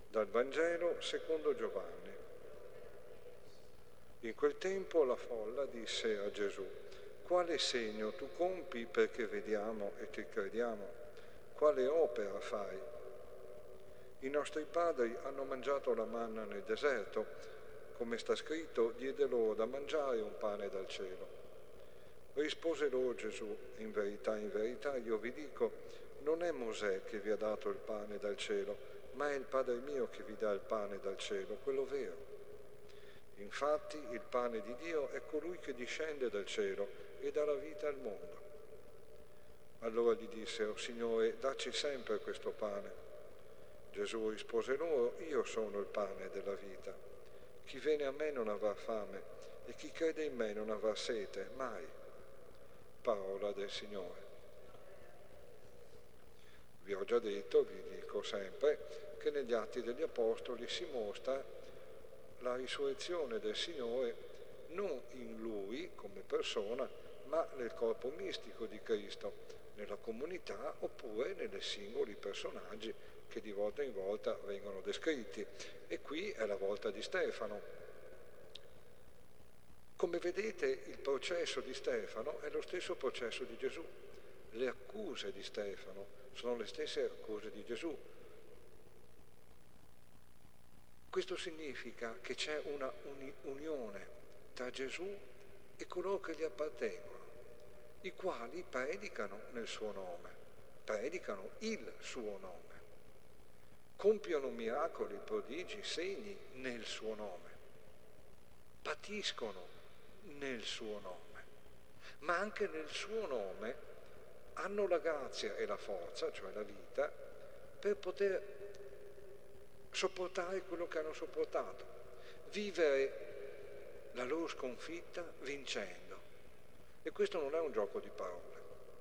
Dal Vangelo secondo Giovanni. In quel tempo la folla disse a Gesù: quale segno tu compi perché vediamo e ti crediamo? Quale opera fai? I nostri padri hanno mangiato la manna nel deserto, come sta scritto, diede loro da mangiare un pane dal cielo. Rispose loro Gesù: in verità, io vi dico, non è Mosè che vi ha dato il pane dal cielo, ma è il Padre mio che vi dà il pane dal cielo, quello vero. Infatti il pane di Dio è colui che discende dal cielo e dà la vita al mondo. Allora gli dissero: Signore, dacci sempre questo pane. Gesù rispose loro: io sono il pane della vita. Chi viene a me non avrà fame e chi crede in me non avrà sete mai. Parola del Signore. Vi ho già detto, vi dico sempre, che negli Atti degli Apostoli si mostra la risurrezione del Signore non in Lui come persona, ma nel corpo mistico di Cristo, nella comunità oppure nei singoli personaggi che di volta in volta vengono descritti. E qui è la volta di Stefano. Come vedete, il processo di Stefano è lo stesso processo di Gesù. Le accuse di Stefano sono le stesse accuse di Gesù. Questo significa che c'è una unione tra Gesù e coloro che gli appartengono, i quali predicano nel suo nome, predicano il suo nome, compiono miracoli, prodigi, segni nel suo nome, patiscono nel suo nome, ma anche nel suo nome hanno la grazia e la forza, cioè la vita, per poter sopportare quello che hanno sopportato, vivere la loro sconfitta vincendo. E questo non è un gioco di parole.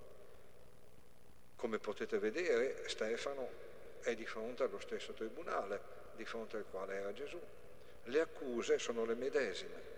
Come potete vedere, Stefano è di fronte allo stesso tribunale di fronte al quale era Gesù. Le accuse sono le medesime.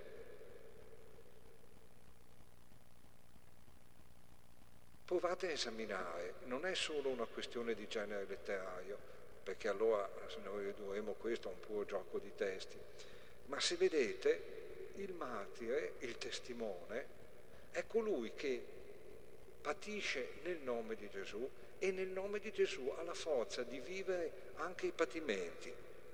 Provate a esaminare, non è solo una questione di genere letterario, perché allora se noi ridurremo questo a un puro gioco di testi, ma se vedete, il martire, il testimone, è colui che patisce nel nome di Gesù e nel nome di Gesù ha la forza di vivere anche i patimenti.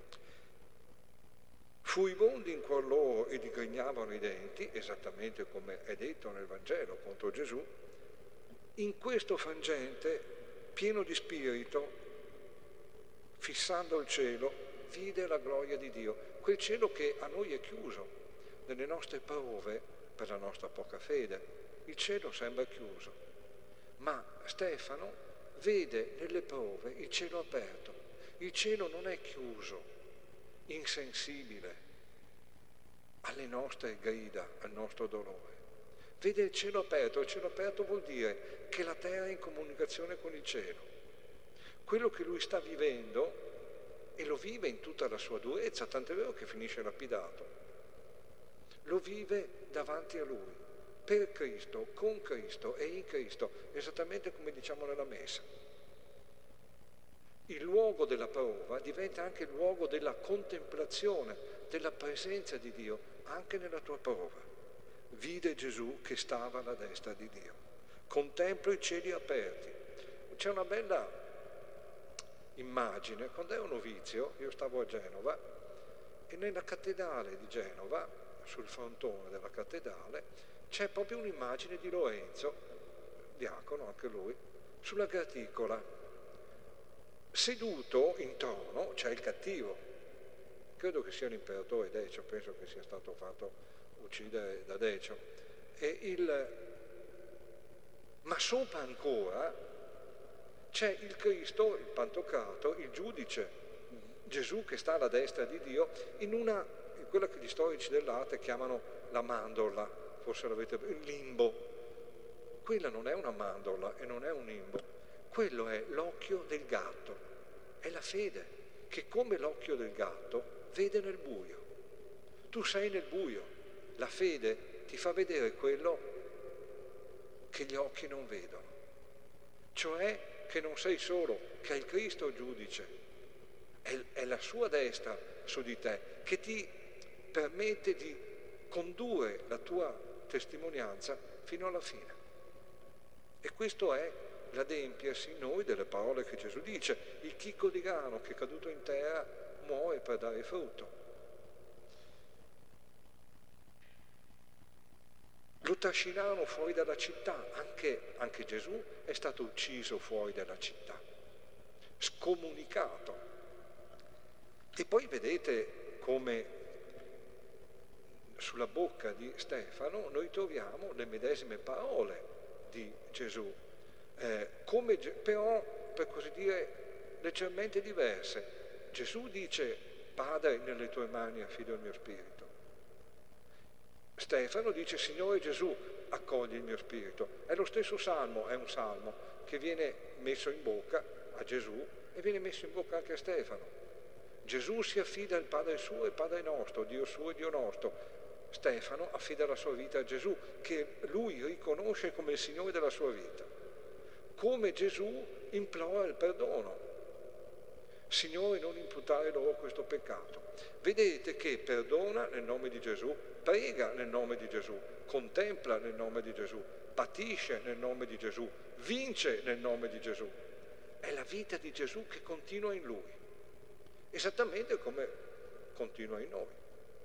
Furibondi in cuor loro e digrignavano i denti, esattamente come è detto nel Vangelo contro Gesù. In questo frangente, pieno di spirito, fissando il cielo, vide la gloria di Dio, quel cielo che a noi è chiuso nelle nostre prove per la nostra poca fede. Il cielo sembra chiuso, ma Stefano vede nelle prove il cielo aperto. Il cielo non è chiuso, insensibile alle nostre grida, al nostro dolore. Vede il cielo aperto vuol dire che la terra è in comunicazione con il cielo. Quello che lui sta vivendo, e lo vive in tutta la sua durezza, tant'è vero che finisce lapidato, lo vive davanti a lui, per Cristo, con Cristo e in Cristo, esattamente come diciamo nella Messa. Il luogo della prova diventa anche il luogo della contemplazione, della presenza di Dio, anche nella tua prova. Vide Gesù che stava alla destra di Dio. Contemplo i cieli aperti. C'è una bella immagine. Quando ero novizio, io stavo a Genova, e nella cattedrale di Genova, sul frontone della cattedrale, c'è proprio un'immagine di Lorenzo, diacono anche lui, sulla graticola. Seduto in trono c'è il cattivo. Credo che sia l'imperatore Decio, penso che sia stato fatto uccidere da Decio. Ma sopra ancora c'è il Cristo, il Pantocrator, il giudice, Gesù che sta alla destra di Dio, in quella che gli storici dell'arte chiamano la mandorla, forse l'avete il limbo. Quella non è una mandorla e non è un limbo, quello è l'occhio del gatto, è la fede, che come l'occhio del gatto vede nel buio. Tu sei nel buio. La fede ti fa vedere quello che gli occhi non vedono, cioè che non sei solo, che è il Cristo giudice, è è la sua destra su di te che ti permette di condurre la tua testimonianza fino alla fine. E questo è l'adempiersi in noi delle parole che Gesù dice: il chicco di grano che è caduto in terra muore per dare frutto. Lo trascinarono fuori dalla città, anche Gesù è stato ucciso fuori dalla città, scomunicato. E poi vedete come sulla bocca di Stefano noi troviamo le medesime parole di Gesù, però per così dire leggermente diverse. Gesù dice: Padre, nelle tue mani affido il mio spirito. Stefano dice: Signore Gesù, accogli il mio spirito. È lo stesso salmo, è un salmo che viene messo in bocca a Gesù e viene messo in bocca anche a Stefano. Gesù si affida al Padre suo e Padre nostro, Dio suo e Dio nostro. Stefano affida la sua vita a Gesù, che lui riconosce come il Signore della sua vita. Come Gesù implora il perdono. Signore, non imputare loro questo peccato. Vedete che perdona nel nome di Gesù, prega nel nome di Gesù, contempla nel nome di Gesù, patisce nel nome di Gesù, vince nel nome di Gesù. È la vita di Gesù che continua in lui, esattamente come continua in noi.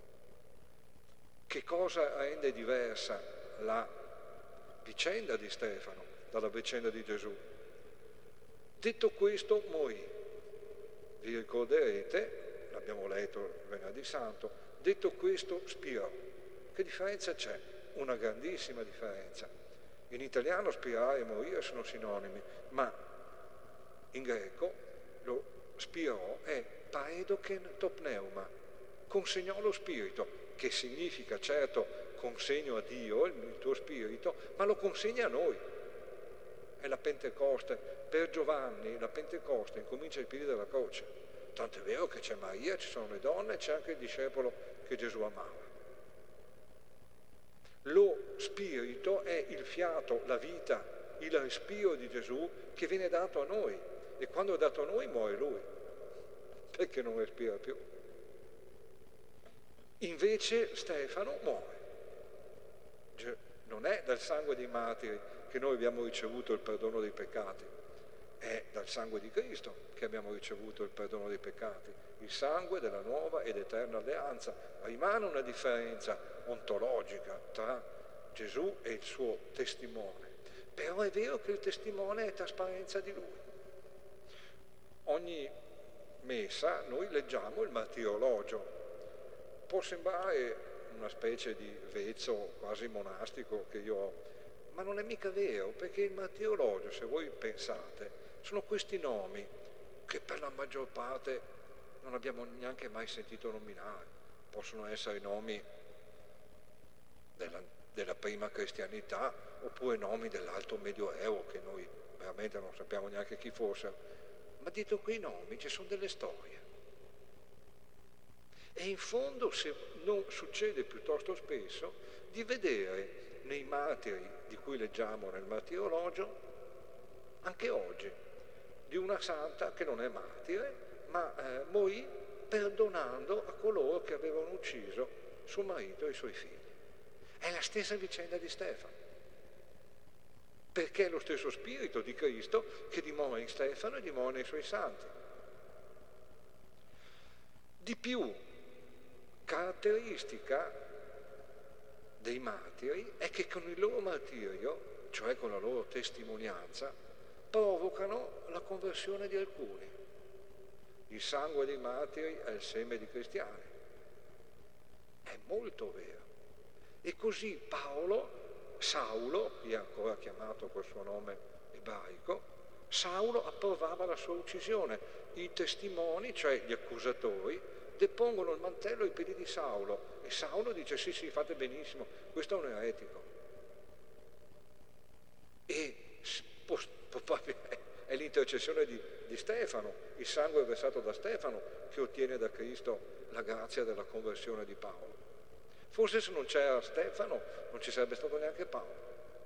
Che cosa rende diversa la vicenda di Stefano dalla vicenda di Gesù? Detto questo, morì. Vi ricorderete, l'abbiamo letto venerdì santo, detto questo spirò. Che differenza c'è? Una grandissima differenza. In italiano spirare e morire sono sinonimi, ma in greco lo spirò è paedoken to pneuma, consegnò lo spirito, che significa certo consegno a Dio il tuo spirito, ma lo consegna a noi. È la Pentecoste. Per Giovanni la Pentecoste incomincia ai piedi della croce. Tanto è vero che c'è Maria, ci sono le donne, c'è anche il discepolo che Gesù amava. Lo spirito è il fiato, la vita, il respiro di Gesù che viene dato a noi. E quando è dato a noi muore lui, perché non respira più. Invece Stefano muore. Non è dal sangue dei martiri che noi abbiamo ricevuto il perdono dei peccati, è dal sangue di Cristo che abbiamo ricevuto il perdono dei peccati, il sangue della nuova ed eterna alleanza. Rimane una differenza ontologica tra Gesù e il suo testimone, però è vero che il testimone è trasparenza di lui. Ogni messa noi leggiamo il martirologio. Può sembrare una specie di vezzo quasi monastico che io ho, ma non è mica vero, perché il martirologio, se voi pensate, sono questi nomi che per la maggior parte non abbiamo neanche mai sentito nominare. Possono essere nomi della prima cristianità oppure nomi dell'alto medioevo che noi veramente non sappiamo neanche chi fossero, ma dietro quei nomi ci sono delle storie. E in fondo se non succede piuttosto spesso di vedere nei martiri di cui leggiamo nel martirologio, anche oggi, di una santa che non è martire, ma morì perdonando a coloro che avevano ucciso suo marito e i suoi figli. È la stessa vicenda di Stefano, perché è lo stesso spirito di Cristo che dimora in Stefano e dimora nei suoi santi. Di più, caratteristica dei martiri è che con il loro martirio, cioè con la loro testimonianza, provocano la conversione di alcuni. Il sangue dei martiri è il seme di cristiani. È molto vero. E così Saulo, che è ancora chiamato col suo nome ebraico, Saulo approvava la sua uccisione. I testimoni, cioè gli accusatori, depongono il mantello ai piedi di Saulo e Saulo dice sì, fate benissimo, questo è un eretico. E è l'intercessione di Stefano, il sangue versato da Stefano, che ottiene da Cristo la grazia della conversione di Paolo. Forse se non c'era Stefano non ci sarebbe stato neanche Paolo.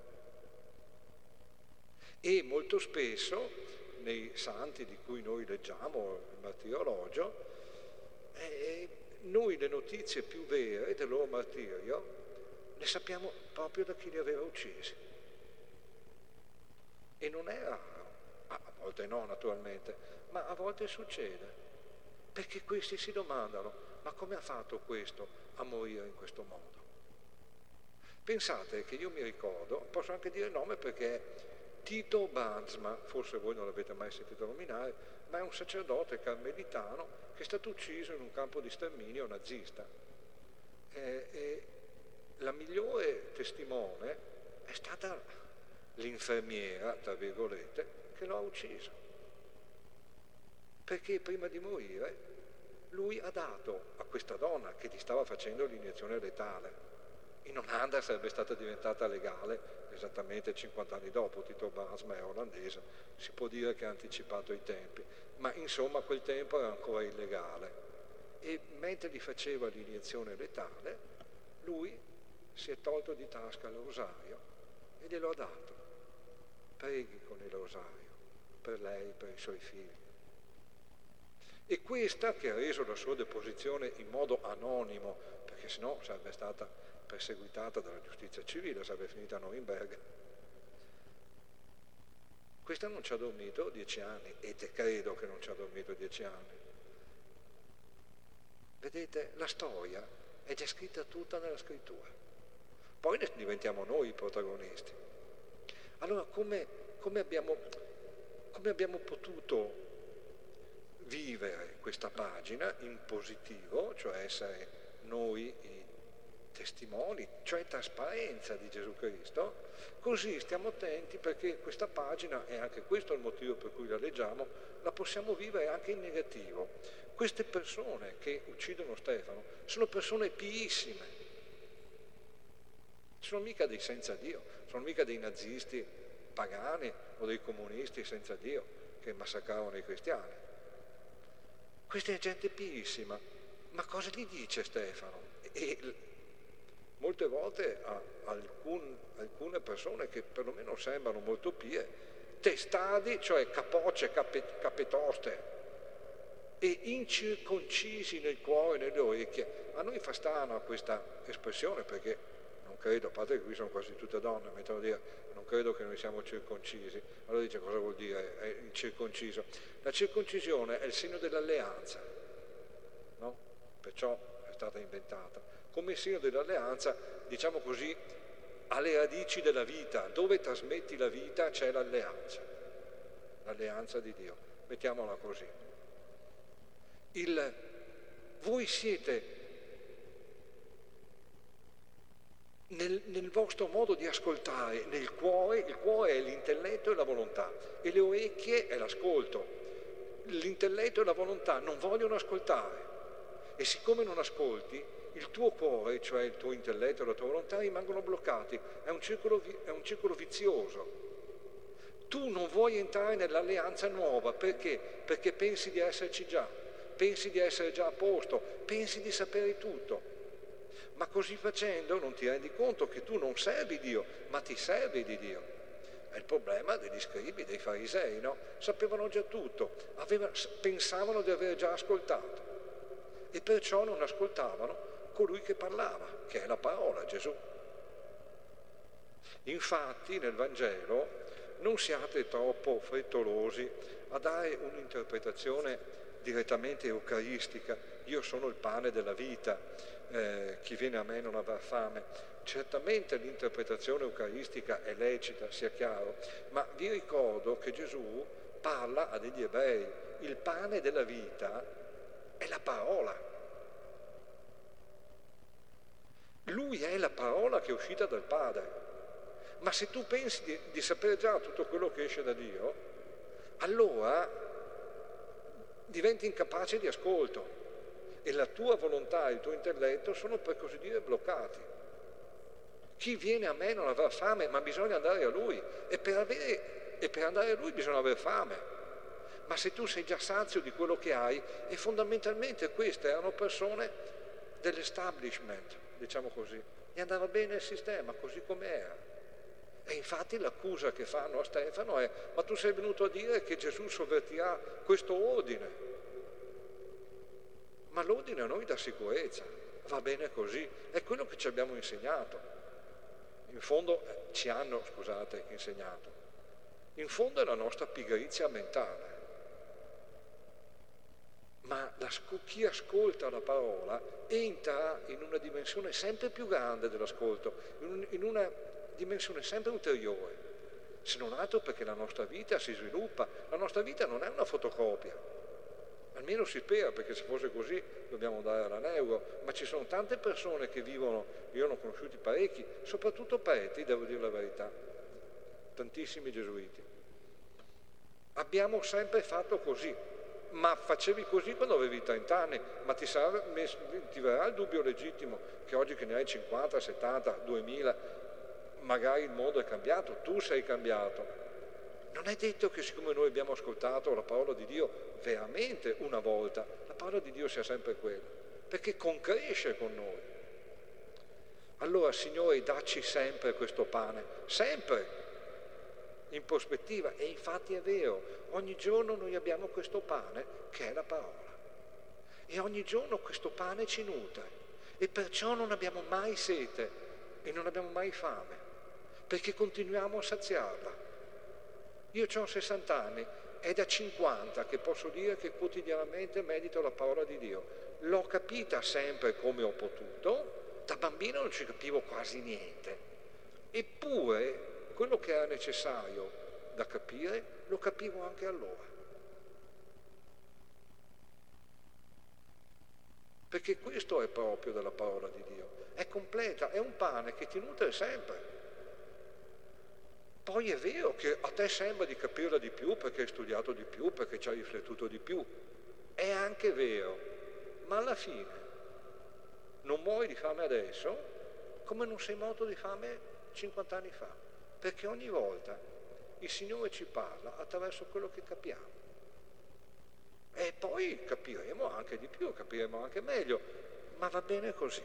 E molto spesso nei santi di cui noi leggiamo il martirologio Noi le notizie più vere del loro martirio le sappiamo proprio da chi li aveva uccisi. E non è raro, a volte no naturalmente, ma a volte succede, perché questi si domandano: ma come ha fatto questo a morire in questo modo? Pensate che io mi ricordo, posso anche dire il nome perché Tito Brandsma, forse voi non l'avete mai sentito nominare, ma è un sacerdote carmelitano che è stato ucciso in un campo di sterminio nazista. E la migliore testimone è stata l'infermiera, tra virgolette, che lo ha ucciso. Perché prima di morire lui ha dato a questa donna che gli stava facendo l'iniezione letale. In Olanda sarebbe stata diventata legale esattamente 50 anni dopo. Tito Brandsma è olandese, si può dire che ha anticipato i tempi, ma insomma a quel tempo era ancora illegale. E mentre gli faceva l'iniezione letale, lui si è tolto di tasca il rosario e glielo ha dato. Preghi con il rosario per lei, per i suoi figli. E questa, che ha reso la sua deposizione in modo anonimo, perché sennò sarebbe stata perseguitata dalla giustizia civile, sarebbe finita a Norimberga, questa non ci ha dormito 10 anni, e te credo che non ci ha dormito 10 anni. Vedete, la storia è già scritta tutta nella scrittura, poi ne diventiamo noi i protagonisti. Allora come abbiamo potuto vivere questa pagina in positivo, cioè essere noi i testimoni, cioè trasparenza di Gesù Cristo? Così stiamo attenti, perché questa pagina, e anche questo è il motivo per cui la leggiamo, la possiamo vivere anche in negativo. Queste persone che uccidono Stefano sono persone piissime, sono mica dei senza Dio, sono mica dei nazisti pagani o dei comunisti senza Dio che massacravano i cristiani. Questa è gente piissima, ma cosa gli dice Stefano? E molte volte a alcune persone che perlomeno sembrano molto pie, testadi, cioè capocce, capetoste, e incirconcisi nel cuore e nelle orecchie. A noi fa strano questa espressione, perché non credo, a parte che qui sono quasi tutte donne, mettono a dire non credo che noi siamo circoncisi. Allora dice, cosa vuol dire il circonciso? La circoncisione è il segno dell'alleanza, no? Perciò è stata inventata come segno dell'alleanza, diciamo così, alle radici della vita. Dove trasmetti la vita c'è l'alleanza di Dio, mettiamola così. Voi siete nel vostro modo di ascoltare, nel cuore. Il cuore è l'intelletto e la volontà, e le orecchie è l'ascolto. L'intelletto e la volontà non vogliono ascoltare, e siccome non ascolti, il tuo cuore, cioè il tuo intelletto e la tua volontà, rimangono bloccati. È un circolo vizioso. Tu non vuoi entrare nell'alleanza nuova, perché? Perché pensi di esserci già, pensi di essere già a posto, pensi di sapere tutto. Ma così facendo non ti rendi conto che tu non servi Dio, ma ti servi di Dio. È il problema degli scribi, dei farisei, no? Sapevano già tutto, pensavano di aver già ascoltato, e perciò non ascoltavano colui che parlava, che è la parola, Gesù. Infatti nel Vangelo non siate troppo frettolosi a dare un'interpretazione direttamente eucaristica. Io sono il pane della vita, chi viene a me non avrà fame. Certamente l'interpretazione eucaristica è lecita, sia chiaro, ma vi ricordo che Gesù parla a degli ebrei. Il pane della vita è la parola. Lui è la parola che è uscita dal Padre. Ma se tu pensi di sapere già tutto quello che esce da Dio, allora diventi incapace di ascolto, e la tua volontà e il tuo intelletto sono, per così dire, bloccati. Chi viene a me non avrà fame, ma bisogna andare a Lui, e per andare a Lui bisogna avere fame. Ma se tu sei già sazio di quello che hai, e fondamentalmente queste erano persone dell'establishment, diciamo così, e andava bene il sistema così com'era. E infatti l'accusa che fanno a Stefano è: ma tu sei venuto a dire che Gesù sovvertirà questo ordine. Ma l'ordine a noi dà sicurezza, va bene così, è quello che ci abbiamo insegnato. In fondo ci hanno, scusate, insegnato. In fondo è la nostra pigrizia mentale. Ma chi ascolta la parola entra in una dimensione sempre più grande dell'ascolto, in una dimensione sempre ulteriore, se non altro perché la nostra vita si sviluppa. La nostra vita non è una fotocopia, almeno si spera, perché se fosse così dobbiamo andare alla neuro, ma ci sono tante persone che vivono, io ne ho conosciuti parecchi, soprattutto preti, devo dire la verità, tantissimi gesuiti. Abbiamo sempre fatto così. Ma facevi così quando avevi 30 anni, ma ti verrà il dubbio legittimo che oggi che ne hai 50, 70, 2000, magari il mondo è cambiato, tu sei cambiato. Non è detto che siccome noi abbiamo ascoltato la parola di Dio veramente una volta, la parola di Dio sia sempre quella, perché concresce con noi. Allora, Signore, dacci sempre questo pane, sempre, in prospettiva. E infatti è vero, ogni giorno noi abbiamo questo pane che è la parola, e ogni giorno questo pane ci nutre, e perciò non abbiamo mai sete e non abbiamo mai fame, perché continuiamo a saziarla. Io ho 60 anni, è da 50 che posso dire che quotidianamente medito la parola di Dio. L'ho capita sempre come ho potuto, da bambino non ci capivo quasi niente, eppure quello che era necessario da capire lo capivo anche allora. Perché questo è proprio della parola di Dio, è completa, è un pane che ti nutre sempre. Poi è vero che a te sembra di capirla di più perché hai studiato di più, perché ci hai riflettuto di più, è anche vero, ma alla fine non muori di fame adesso come non sei morto di fame 50 anni fa, perché ogni volta il Signore ci parla attraverso quello che capiamo. E poi capiremo anche di più, capiremo anche meglio, ma va bene così.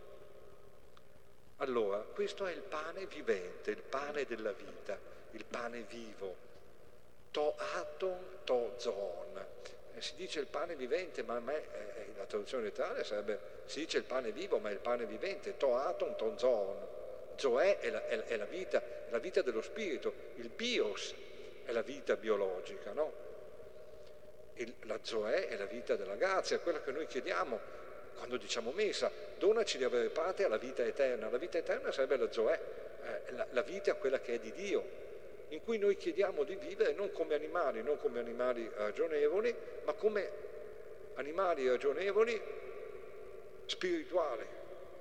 Allora, questo è il pane vivente, il pane della vita, il pane vivo. To aton, to zoon. Si dice il pane vivente, ma a me, la traduzione letterale sarebbe, si dice il pane vivo, ma è il pane vivente, to aton, to zoon. Zoè è la vita dello spirito, il bios è la vita biologica, no? La zoè è la vita della grazia, quella che noi chiediamo quando diciamo messa, donaci di avere parte alla vita eterna. La vita eterna sarebbe la zoè, la vita quella che è di Dio, in cui noi chiediamo di vivere non come animali ragionevoli, ma come animali ragionevoli spirituali,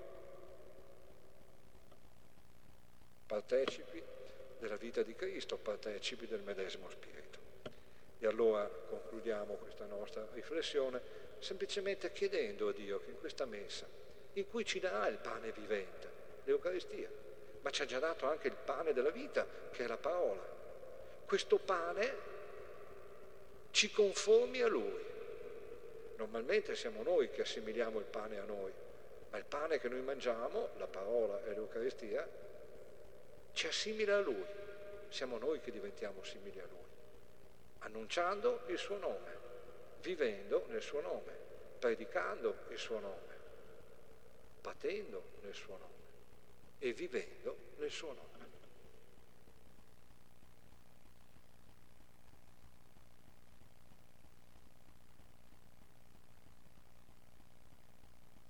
partecipi della vita di Cristo, partecipi del medesimo Spirito. E allora concludiamo questa nostra riflessione semplicemente chiedendo a Dio che in questa messa, in cui ci darà il pane vivente, l'Eucaristia, ma ci ha già dato anche il pane della vita, che è la parola, questo pane ci conformi a Lui. Normalmente siamo noi che assimiliamo il pane a noi, ma il pane che noi mangiamo, la parola e l'Eucaristia, ci assimila a Lui. Siamo noi che diventiamo simili a Lui, annunciando il suo nome, vivendo nel suo nome, predicando il suo nome, patendo nel suo nome e vivendo nel suo nome.